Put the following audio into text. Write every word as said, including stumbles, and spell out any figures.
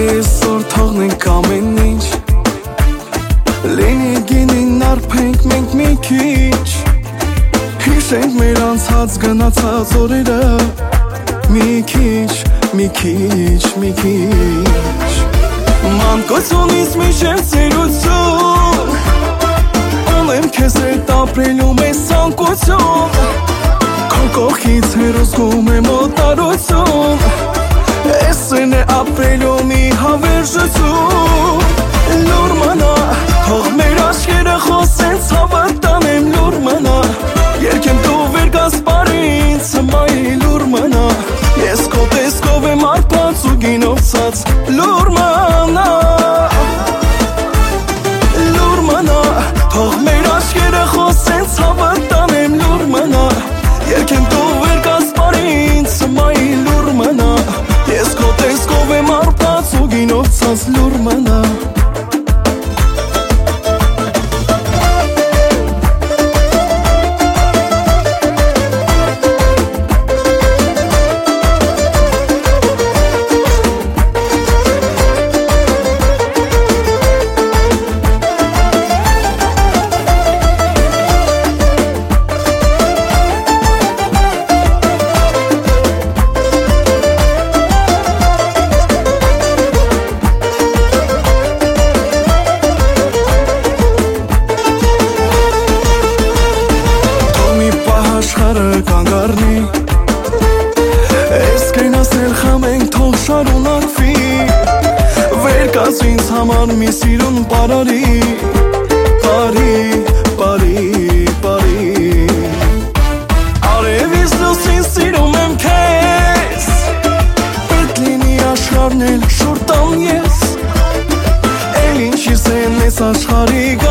այսօր թողնենք ամեն ինչ, լինի գինին արփենք մենք մի քիչ, հիշենք մեր անցած գնացած օրերը, մի քիչ, մի քիչ, մի քիչ, մանկությունից մինչև ծերություն, ունեմ քեզ հետ ապրելու մեզ ցանկություն, քո կողքից հեռու եմ օտարություն, էսն է ապրելու մի հավերժություն, լուր մնա, թող մեր աչքերը խոսեն ցավը տանեմ լուր մնա, երկեմ դու վեր գաս բարին ծմայի լուր մնա, ես քո տեսքով եմ արփած ու գինով ցած լուր մնա, լուր մնա, թող մեր աչքերը խոսեն ցավը տանեմ լուր մնա, երկեմ դու վեր գաս բարին ծմայի լուր մնա, ես քո տեսքով եմ արփած ու գինով ցած լուր մնա. Ես կեն ասել խամենք թող շարունակվի, վեր կաց ինձ համար մի սիրուն պարարի, պարի, պարի, պարի, արևից լուսին սիրում եմ քեզ, պետք լինի աշխարհն էլ շուռ տամ ես, էլ ինչիս են ես աշխարհի